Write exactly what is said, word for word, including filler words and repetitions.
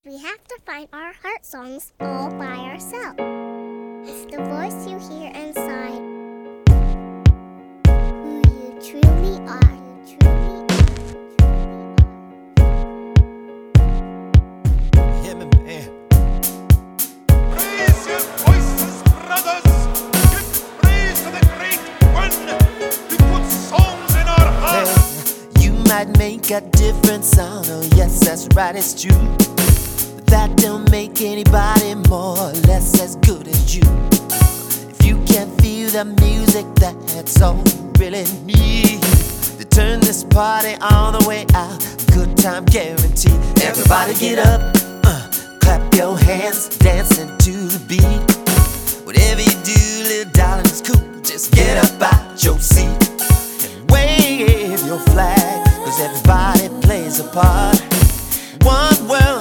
We have to find our heart songs all by ourselves. It's the voice you hear inside. Who you truly are. You truly are. Hear me, man. Raise your voices, brothers! Give praise to the great one who put songs in our hearts! Hey, you might make a different sound, oh yes, that's right, it's true. That don't make anybody more or less as good as you. If you can feel the music, that's all you really need to turn this party all the way out. Good time guaranteed. Everybody get up, uh, clap your hands, dancing to the beat. Whatever you do, little darling, it's cool. Just get up out your seat and wave your flag, 'cause everybody plays a part. One world